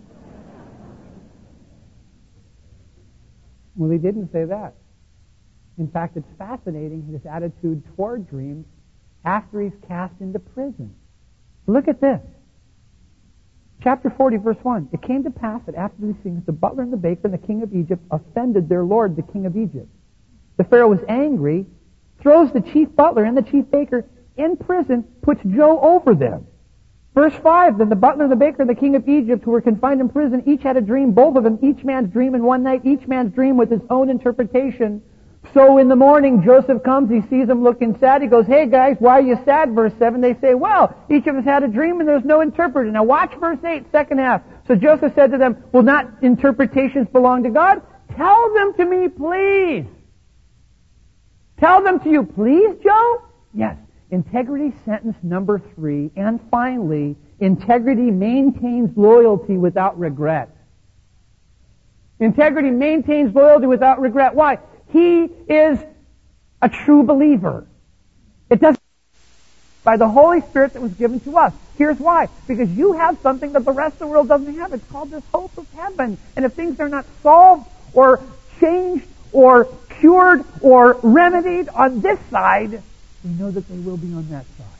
[SPEAKER 1] Well, he didn't say that. In fact, it's fascinating his attitude toward dreams after he's cast into prison. Look at this. Chapter 40, verse 1. It came to pass that after these things, the butler and the baker and the king of Egypt offended their lord, the king of Egypt. The Pharaoh was angry, throws the chief butler and the chief baker in prison, puts Joe over them. Verse 5, then the butler, the baker, and the king of Egypt, who were confined in prison, each had a dream, both of them, each man's dream in one night, each man's dream with his own interpretation. So in the morning, Joseph comes, he sees them looking sad, he goes, hey guys, why are you sad? Verse 7, they say, well, each of us had a dream and there's no interpreter. Now watch verse 8, second half. So Joseph said to them, will not interpretations belong to God? Tell them to me, please. Tell them to you, please, Joe? Yes. Integrity, sentence number 3. And finally, integrity maintains loyalty without regret. Integrity maintains loyalty without regret. Why? He is a true believer. It doesn't by the Holy Spirit that was given to us. Here's why. Because you have something that the rest of the world doesn't have. It's called this hope of heaven. And if things are not solved or changed or cured or remedied on this side, we know that they will be on that side.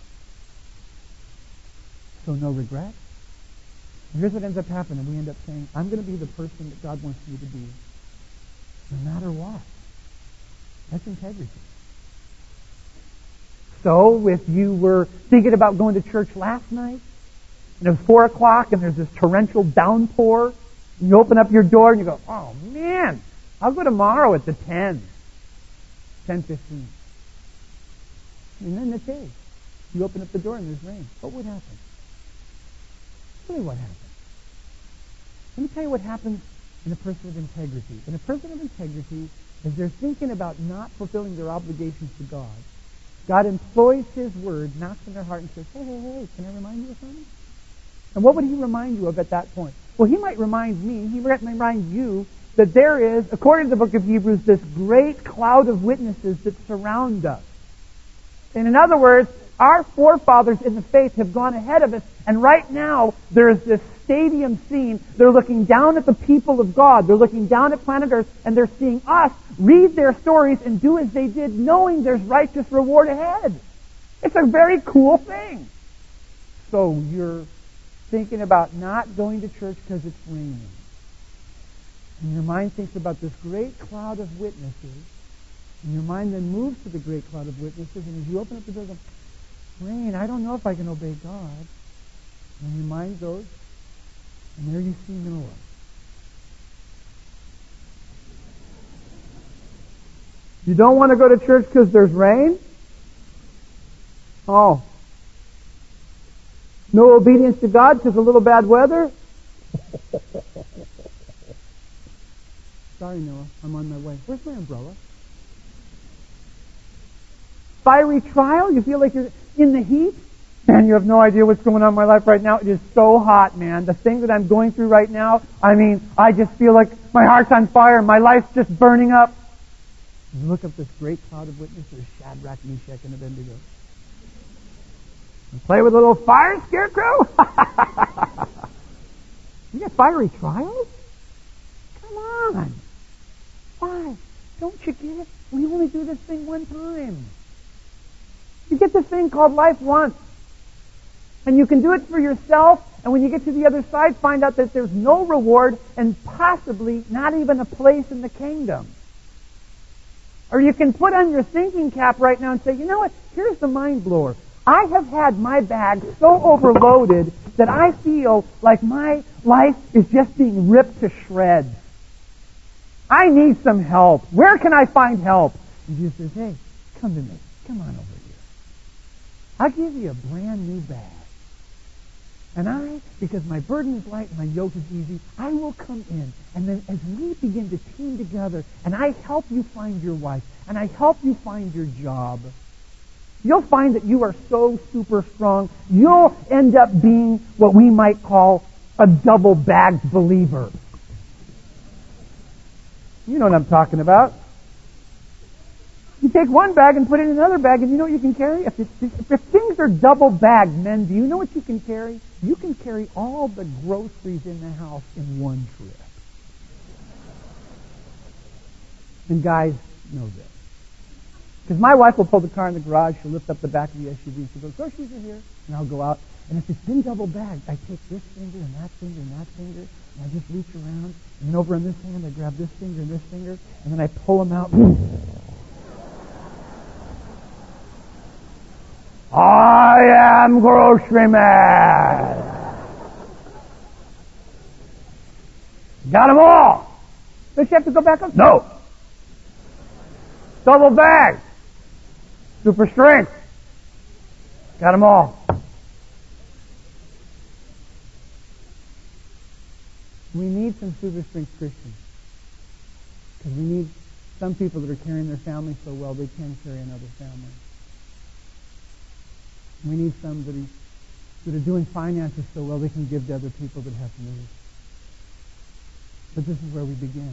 [SPEAKER 1] So no regret. And here's what ends up happening. We end up saying, I'm going to be the person that God wants me to be, no matter what. That's integrity. So if you were thinking about going to church last night, and it was 4 o'clock, and there's this torrential downpour, and you open up your door, and you go, oh man, I'll go tomorrow at the 10:15. And then the day, you open up the door and there's rain. What would happen? Really what happens? Let me tell you what happens in a person of integrity. In a person of integrity, as they're thinking about not fulfilling their obligations to God, God employs His Word, knocks on their heart and says, hey, can I remind you of something? And what would He remind you of at that point? Well, He might remind me, He might remind you that there is, according to the book of Hebrews, this great cloud of witnesses that surround us. And in other words, our forefathers in the faith have gone ahead of us, and right now there is this stadium scene. They're looking down at the people of God. They're looking down at planet Earth, and they're seeing us read their stories and do as they did, knowing there's righteous reward ahead. It's a very cool thing. So you're thinking about not going to church because it's raining. And your mind thinks about this great cloud of witnesses. And your mind then moves to the great cloud of witnesses, and as you open up the door, you go, rain, I don't know if I can obey God. And your mind goes, and there you see Noah. You don't want to go to church because there's rain? Oh. No obedience to God because of a little bad weather? Sorry, Noah, I'm on my way. Where's my umbrella? Fiery trial? You feel like you're in the heat? Man, you have no idea what's going on in my life right now. It is so hot, man. The thing that I'm going through right now, I just feel like my heart's on fire. My life's just burning up. You look up this great cloud of witnesses, Shadrach, Meshach, and Abednego. And play with a little fire scarecrow? You got fiery trials? Come on. Why? Don't you get it? We only do this thing one time. You get this thing called life once. And you can do it for yourself, and when you get to the other side, find out that there's no reward and possibly not even a place in the kingdom. Or you can put on your thinking cap right now and say, you know what, here's the mind blower. I have had my bag so overloaded that I feel like my life is just being ripped to shreds. I need some help. Where can I find help? And Jesus says, hey, come to me. Come on over here. I'll give you a brand new bag. And because my burden is light and my yoke is easy, I will come in. And then as we begin to team together, and I help you find your wife, and I help you find your job, you'll find that you are so super strong, you'll end up being what we might call a double-bagged believer. You know what I'm talking about. You take one bag and put it in another bag, and you know what you can carry? If things are double-bagged, men, do you know what you can carry? You can carry all the groceries in the house in one trip. And guys know this. Because my wife will pull the car in the garage, she'll lift up the back of the SUV, and she'll go, groceries are here. And I'll go out, and if it's been double-bagged, I take this finger and that finger and that finger, and I just reach around, and then over in this hand, I grab this finger and this finger, and then I pull them out. I am grocery man. Got them all. Does she have to go back up? No. Double bag. Super strength. Got them all. We need some super strength Christians. Because we need some people that are carrying their family so well they can carry another family. We need some that are doing finances so well they can give to other people that have needs. But this is where we begin.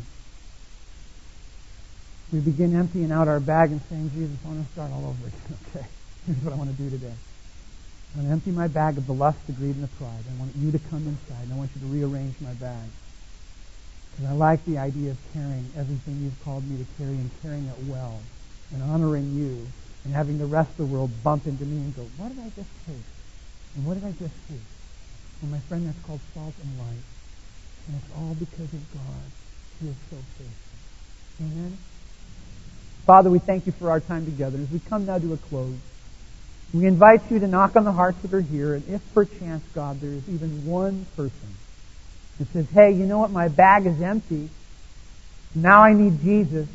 [SPEAKER 1] We begin emptying out our bag and saying, Jesus, I want to start all over again. Okay, here's what I want to do today. I want to empty my bag of the lust, the greed, and the pride. I want you to come inside, and I want you to rearrange my bag. Because I like the idea of carrying everything you've called me to carry and carrying it well and honoring you. And having the rest of the world bump into me and go, what did I just taste? And what did I just see? Well, my friend, that's called salt and light. And it's all because of God who is so faithful. Amen? Father, we thank you for our time together. As we come now to a close, we invite you to knock on the hearts that are here. And if perchance, God, there is even one person that says, hey, you know what? My bag is empty. Now I need Jesus.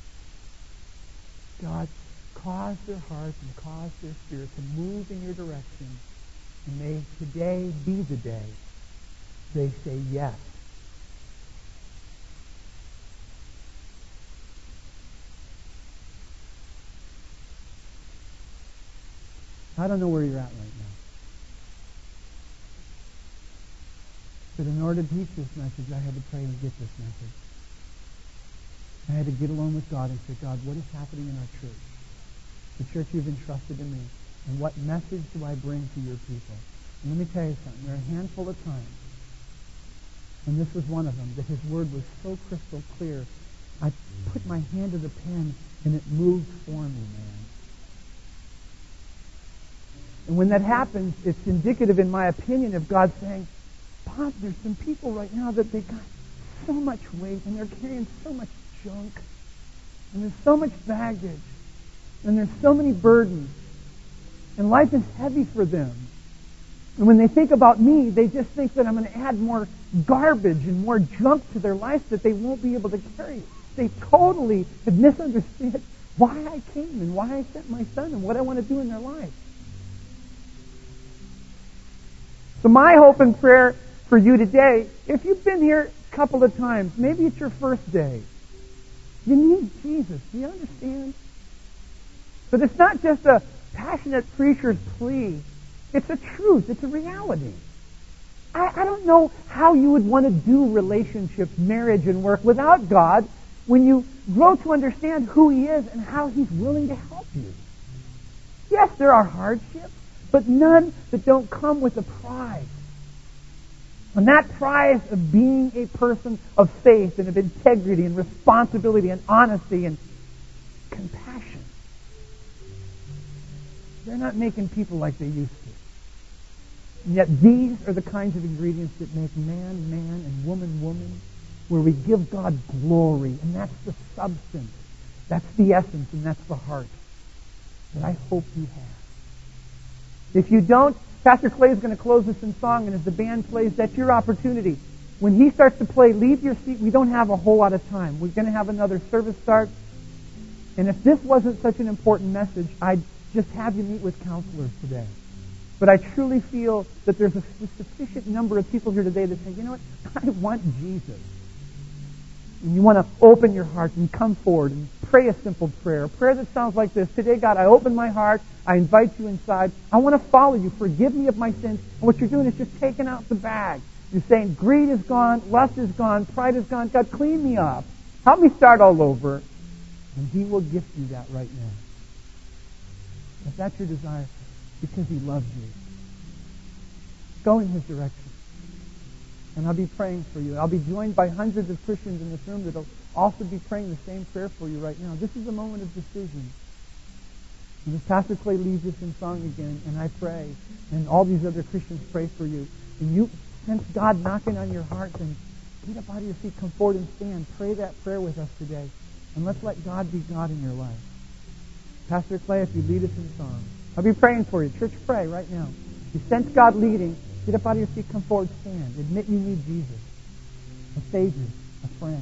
[SPEAKER 1] God, cause their hearts and cause their spirit to move in your direction. And may today be the day they say yes. I don't know where you're at right now. But in order to teach this message, I had to pray and get this message. I had to get alone with God and say, God, what is happening in our church? The church you've entrusted to me. And what message do I bring to your people? And let me tell you something. There are a handful of times, and this was one of them, that his word was so crystal clear. I put my hand to the pen, and it moved for me, man. And when that happens, it's indicative, in my opinion, of God saying, Bob, there's some people right now that they got so much weight, and they're carrying so much junk, and there's so much baggage, and there's so many burdens, and life is heavy for them. And when they think about me, they just think that I'm going to add more garbage and more junk to their life that they won't be able to carry. They totally have misunderstood why I came and why I sent my son and what I want to do in their life. So my hope and prayer for you today, if you've been here a couple of times, maybe it's your first day, you need Jesus. Do you understand? But it's not just a passionate preacher's plea. It's a truth. It's a reality. I don't know how you would want to do relationships, marriage, and work without God when you grow to understand who He is and how He's willing to help you. Yes, there are hardships, but none that don't come with a prize. And that prize of being a person of faith and of integrity and responsibility and honesty and compassion. They're not making people like they used to. And yet these are the kinds of ingredients that make man, man, and woman, woman, where we give God glory. And that's the substance. That's the essence, and that's the heart that I hope you have. If you don't, Pastor Clay is going to close this in song, and as the band plays, that's your opportunity when he starts to play, leave your seat. We don't have a whole lot of time. We're going to have another service start. And if this wasn't such an important message, I'd just have you meet with counselors today. But I truly feel that there's a sufficient number of people here today that say, you know what, I want Jesus. And you want to open your heart and come forward and pray a simple prayer. A prayer that sounds like this. Today, God, I open my heart. I invite you inside. I want to follow you. Forgive me of my sins. And what you're doing is just taking out the bag. You're saying, greed is gone, lust is gone, pride is gone. God, clean me up. Help me start all over. And He will gift you that right now. If that's your desire, because He loves you. Go in His direction. And I'll be praying for you. I'll be joined by hundreds of Christians in this room that will also be praying the same prayer for you right now. This is a moment of decision. And as Pastor Clay leads us in song again, and I pray, and all these other Christians pray for you, and you sense God knocking on your heart, then get up out of your seat, come forward and stand. Pray that prayer with us today. And let's let God be God in your life. Pastor Clay, if you lead us in song, I'll be praying for you. Church, pray right now. If you sense God leading, get up out of your seat, come forward, stand. Admit you need Jesus, a Savior, a friend.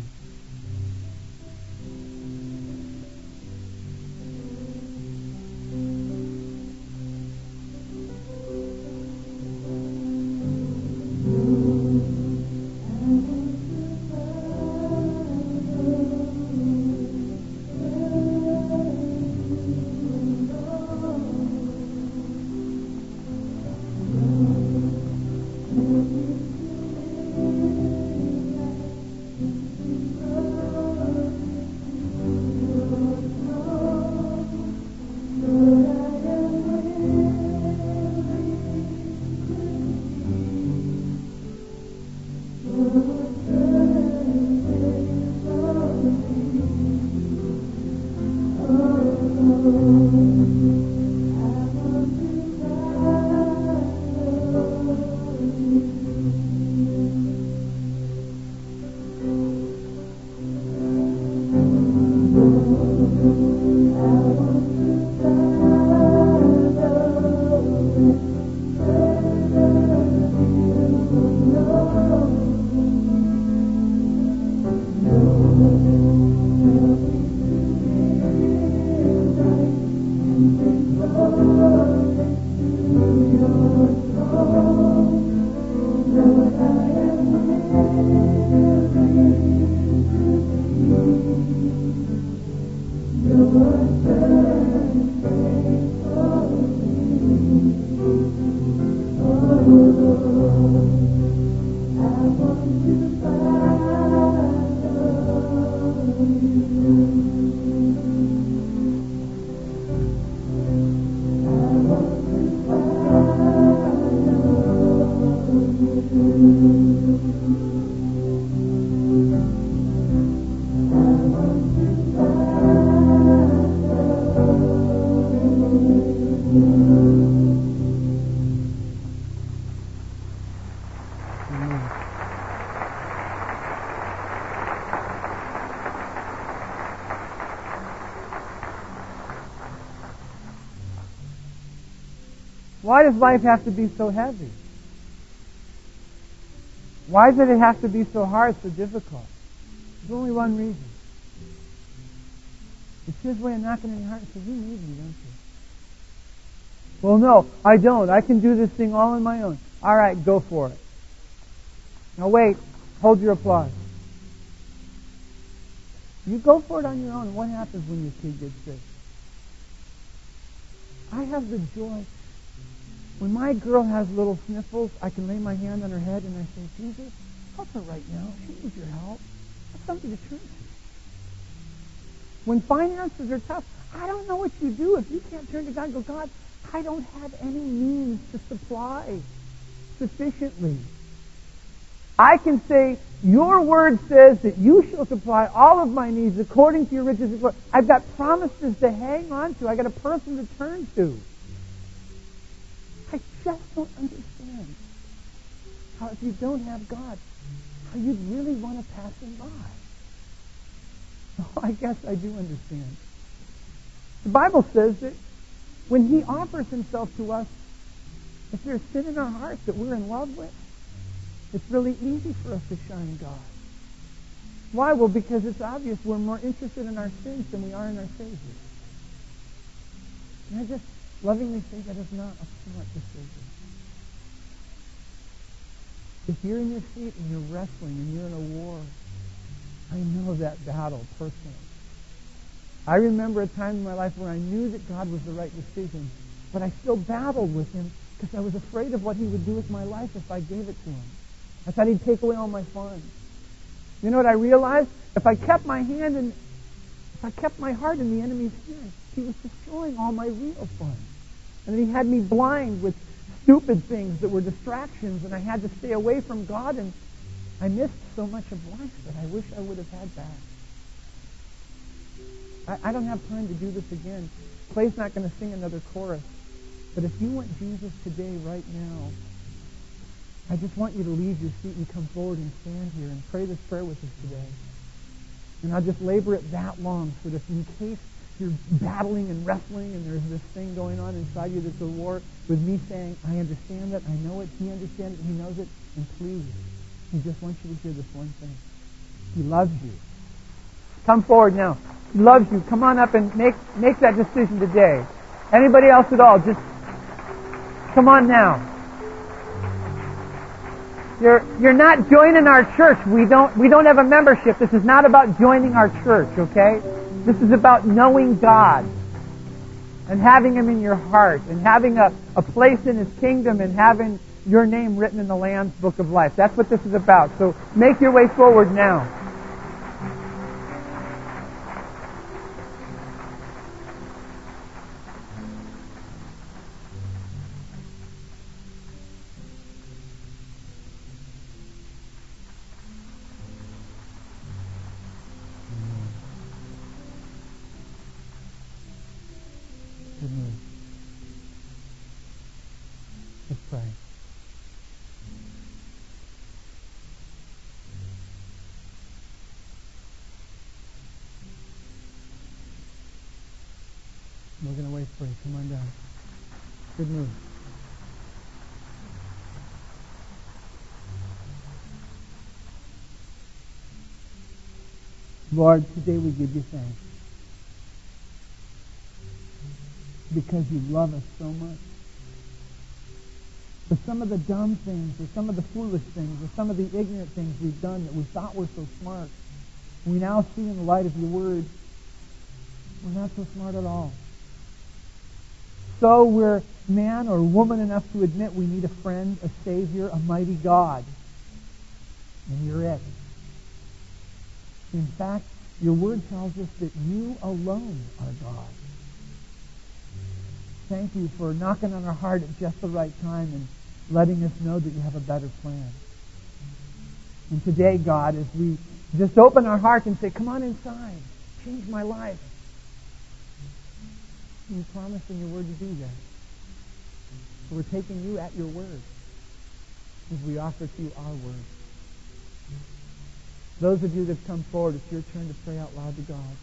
[SPEAKER 1] Why does life have to be so heavy? Why does it have to be so hard, so difficult? There's only one reason. It's His way of knocking on your heart and saying, you need me, don't you? Well, no, I don't. I can do this thing all on my own. All right, go for it. Now wait, hold your applause. You go for it on your own. What happens when your kid gets sick? I have the joy. When my girl has little sniffles, I can lay my hand on her head and I say, Jesus, help her right now. She needs your help. That's something to turn to. When finances are tough, I don't know what you do if you can't turn to God and go, God, I don't have any means to supply sufficiently. I can say, your word says that you shall supply all of my needs according to your riches and glory. I've got promises to hang on to. I've got a person to turn to. I just don't understand how if you don't have God, how you'd really want to pass Him by. Oh, I guess I do understand. The Bible says that when He offers Himself to us, if there's sin in our hearts that we're in love with, It's really easy for us to shun God. Why? Well, because it's obvious we're more interested in our sins than we are in our Savior. And I just lovingly say that is not a smart decision. If you're in your seat and you're wrestling and you're in a war, I know that battle personally. I remember a time in my life where I knew that God was the right decision, but I still battled with Him because I was afraid of what He would do with my life if I gave it to Him. I thought He'd take away all my fun. You know what I realized? If I kept my heart in the enemy's hand, he was destroying all my real fun. And then he had me blind with stupid things that were distractions, and I had to stay away from God, and I missed so much of life that I wish I would have had back. I don't have time to do this again. Clay's not going to sing another chorus. But if you want Jesus today, right now, I just want you to leave your seat and come forward and stand here and pray this prayer with us today. And I'll just labor it that long so that in case you're battling and wrestling and there's this thing going on inside you that's a war, with me saying, I understand that, I know it, He understands it, He knows it, and please, He just wants you to hear this one thing. He loves you. Come forward now. He loves you. Come on up and make that decision today. Anybody else at all, just come on now. You're not joining our church. We don't have a membership. This is not about joining our church, okay? This is about knowing God and having Him in your heart and having a place in His kingdom and having your name written in the Lamb's Book of Life. That's what this is about. So make your way forward now. Let's pray. We're going to wait for you. Come on down. Good move. Lord, today we give you thanks because you love us so much. For some of the dumb things, or some of the foolish things, or some of the ignorant things we've done that we thought were so smart, we now see in the light of your word, we're not so smart at all. So we're man or woman enough to admit we need a friend, a Savior, a mighty God. And you're it. In fact, your word tells us that you alone are God. Thank you for knocking on our heart at just the right time and letting us know that you have a better plan. And today, God, as we just open our heart and say, come on inside, change my life. You promised in your word to do that. So we're taking you at your word as we offer to you our word. Those of you that have come forward, it's your turn to pray out loud to God.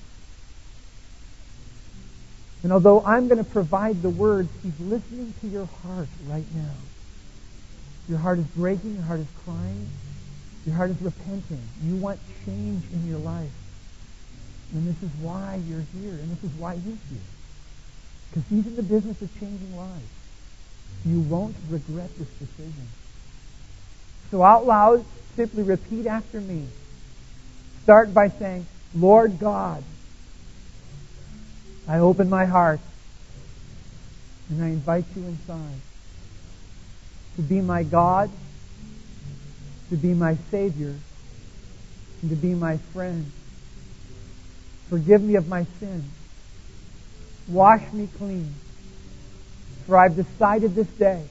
[SPEAKER 1] And although I'm going to provide the words, He's listening to your heart right now. Your heart is breaking, your heart is crying, your heart is repenting. You want change in your life. And this is why you're here, and this is why He's here. Because He's in the business of changing lives. You won't regret this decision. So out loud, simply repeat after me. Start by saying, Lord God, I open my heart and I invite you inside to be my God, to be my Savior, and to be my friend. Forgive me of my sins. Wash me clean. For I've decided this day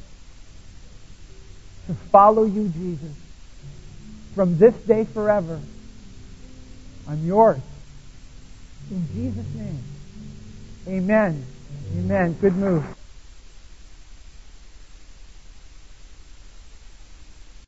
[SPEAKER 1] to follow you, Jesus. From this day forever, I'm yours. In Jesus' name. Amen. Amen. Good move.